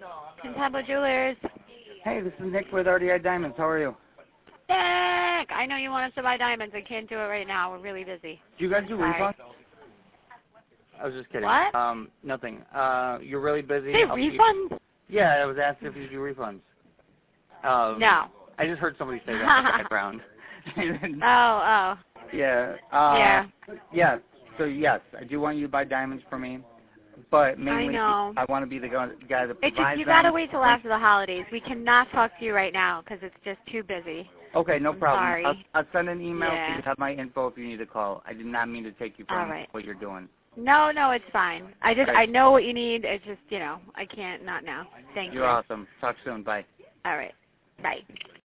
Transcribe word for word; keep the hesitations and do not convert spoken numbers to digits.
Contempla Jewelers. Hey, this is Nick with R D I Diamonds. How are you? Nick! I know you want us to buy diamonds. I can't do it right now. We're really busy. Do you guys do Sorry. refunds? I was just kidding. What? Um, nothing. Uh, you're really busy. Say I'll refunds? keep... Yeah, I was asking if you do refunds. Um, No. I just heard somebody say that in the background. oh, oh. Yeah. Uh, yeah. Yeah. So yes, I do want you to buy diamonds for me, but mainly I know. I want to be the guy guy that It's provides just you them. gotta wait till after the holidays. We cannot talk to you right now because it's just too busy. Okay, no I'm problem. sorry. I'll, I'll send an email Yeah. so you have my info if you need to call. I did not mean to take you from All right. what you're doing. No, no, it's fine. I just Right. I know what you need. It's just you know I can't not now. Thank You're you. awesome. Talk soon. Bye. All right. Bye.